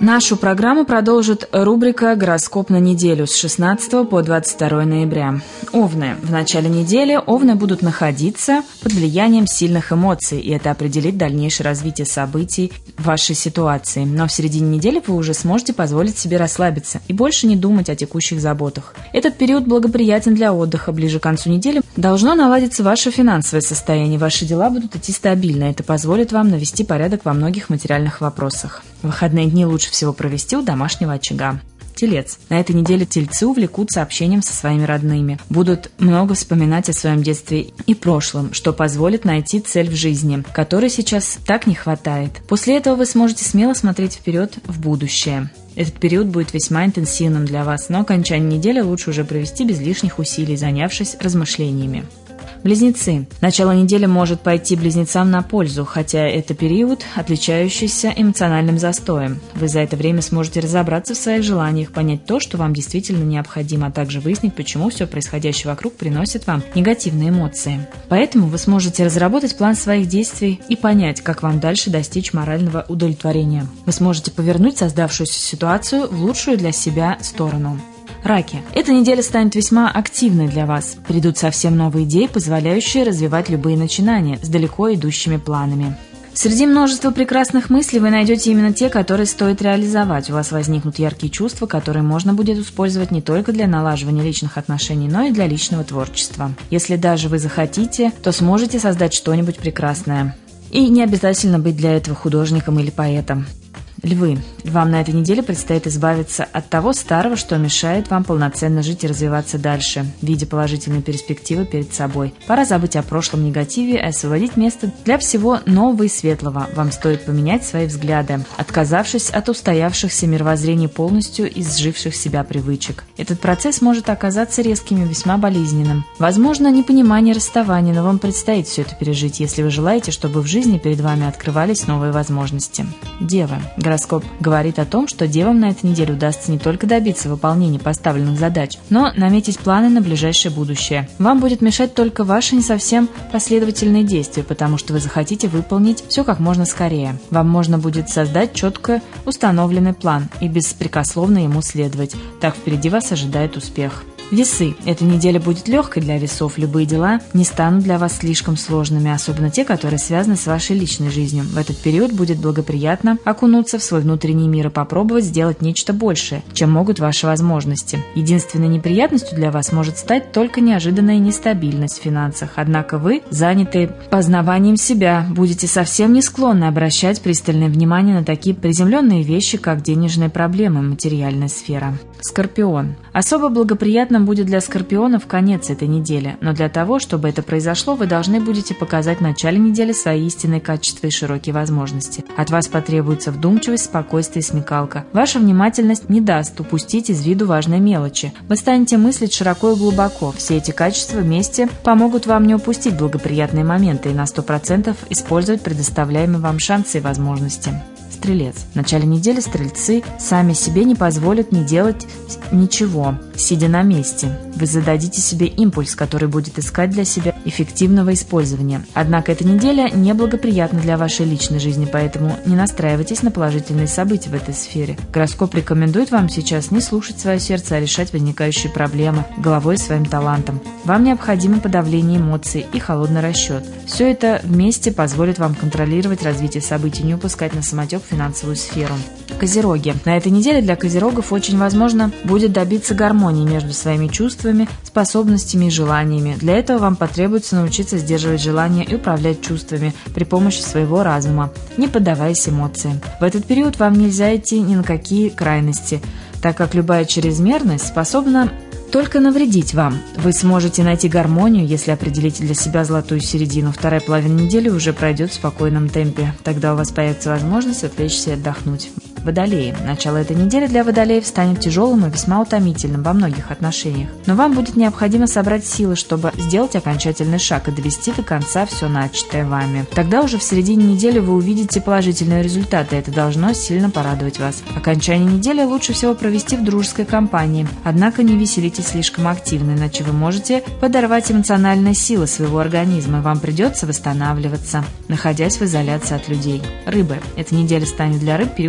Нашу программу продолжит рубрика «Гороскоп на неделю» с 16 по 22 ноября. Овны. В начале недели овны будут находиться под влиянием сильных эмоций, и это определит дальнейшее развитие событий в вашей ситуации. Но в середине недели вы уже сможете позволить себе расслабиться и больше не думать о текущих заботах. Этот период благоприятен для отдыха. Ближе к концу недели должно наладиться ваше финансовое состояние, ваши дела будут идти стабильно. Это позволит вам навести порядок во многих материальных вопросах. Выходные дни лучше всего провести у домашнего очага. Телец. На этой неделе тельцы увлекутся общением со своими родными. Будут много вспоминать о своем детстве и прошлом, что позволит найти цель в жизни, которой сейчас так не хватает. После этого вы сможете смело смотреть вперед в будущее. Этот период будет весьма интенсивным для вас, но окончание недели лучше уже провести без лишних усилий, занявшись размышлениями. Близнецы. Начало недели может пойти близнецам на пользу, хотя это период, отличающийся эмоциональным застоем. Вы за это время сможете разобраться в своих желаниях, понять то, что вам действительно необходимо, а также выяснить, почему все происходящее вокруг приносит вам негативные эмоции. Поэтому вы сможете разработать план своих действий и понять, как вам дальше достичь морального удовлетворения. Вы сможете повернуть создавшуюся ситуацию в лучшую для себя сторону. Раки. Эта неделя станет весьма активной для вас. Придут совсем новые идеи, позволяющие развивать любые начинания с далеко идущими планами. Среди множества прекрасных мыслей вы найдете именно те, которые стоит реализовать. У вас возникнут яркие чувства, которые можно будет использовать не только для налаживания личных отношений, но и для личного творчества. Если даже вы захотите, то сможете создать что-нибудь прекрасное. И не обязательно быть для этого художником или поэтом. Львы. Вам на этой неделе предстоит избавиться от того старого, что мешает вам полноценно жить и развиваться дальше, видя положительные перспективы перед собой. Пора забыть о прошлом негативе и освободить место для всего нового и светлого. Вам стоит поменять свои взгляды, отказавшись от устоявшихся мировоззрений полностью изживших себя привычек. Этот процесс может оказаться резким и весьма болезненным. Возможно, непонимание расставания, но вам предстоит все это пережить, если вы желаете, чтобы в жизни перед вами открывались новые возможности. Девы. Гороскоп говорит о том, что девам на этой неделе удастся не только добиться выполнения поставленных задач, но наметить планы на ближайшее будущее. Вам будет мешать только ваши не совсем последовательные действия, потому что вы захотите выполнить все как можно скорее. Вам можно будет создать четко установленный план и беспрекословно ему следовать. Так впереди вас ожидает успех. Весы. Эта неделя будет легкой для весов. Любые дела не станут для вас слишком сложными, особенно те, которые связаны с вашей личной жизнью. В этот период будет благоприятно окунуться в свой внутренний мир и попробовать сделать нечто большее, чем могут ваши возможности. Единственной неприятностью для вас может стать только неожиданная нестабильность в финансах. Однако вы, занятые познаванием себя, будете совсем не склонны обращать пристальное внимание на такие приземленные вещи, как денежные проблемы и материальная сфера. Скорпион. Особо благоприятно будет для скорпионов конец этой недели, но для того, чтобы это произошло, вы должны будете показать в начале недели свои истинные качества и широкие возможности. От вас потребуется вдумчивость, спокойствие и смекалка. Ваша внимательность не даст упустить из виду важные мелочи. Вы станете мыслить широко и глубоко. Все эти качества вместе помогут вам не упустить благоприятные моменты и на 100% использовать предоставляемые вам шансы и возможности. Стрелец. В начале недели стрельцы сами себе не позволят не делать ничего, сидя на месте. Вы зададите себе импульс, который будет искать для себя эффективного использования. Однако эта неделя неблагоприятна для вашей личной жизни, поэтому не настраивайтесь на положительные события в этой сфере. Гороскоп рекомендует вам сейчас не слушать свое сердце, а решать возникающие проблемы головой и своим талантом. Вам необходимо подавление эмоций и холодный расчет. Все это вместе позволит вам контролировать развитие событий, не упускать на самотек финансовую сферу. Козероги. На этой неделе для козерогов очень возможно будет добиться гармонии между своими чувствами, способностями и желаниями. Для этого вам потребуется научиться сдерживать желания и управлять чувствами при помощи своего разума, не поддаваясь эмоциям. В этот период вам нельзя идти ни на какие крайности, так как любая чрезмерность способна только навредить вам. Вы сможете найти гармонию, если определите для себя золотую середину. Вторая половина недели уже пройдет в спокойном темпе. Тогда у вас появится возможность отвлечься и отдохнуть. Водолеи. Начало этой недели для водолеев станет тяжелым и весьма утомительным во многих отношениях. Но вам будет необходимо собрать силы, чтобы сделать окончательный шаг и довести до конца все начатое вами. Тогда уже в середине недели вы увидите положительные результаты, и это должно сильно порадовать вас. Окончание недели лучше всего провести в дружеской компании. Однако не веселитесь слишком активно, иначе вы можете подорвать эмоциональные силы своего организма, и вам придется восстанавливаться, находясь в изоляции от людей. Рыбы. Эта неделя станет для рыб периодом развития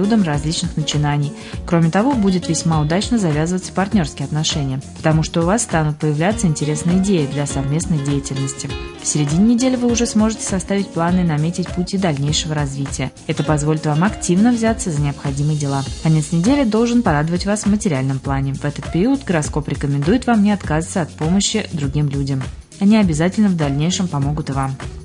различных начинаний. Кроме того, будет весьма удачно завязываться партнерские отношения, потому что у вас станут появляться интересные идеи для совместной деятельности. В середине недели вы уже сможете составить планы и наметить пути дальнейшего развития. Это позволит вам активно взяться за необходимые дела. Конец недели должен порадовать вас в материальном плане. В этот период гороскоп рекомендует вам не отказываться от помощи другим людям. Они обязательно в дальнейшем помогут и вам.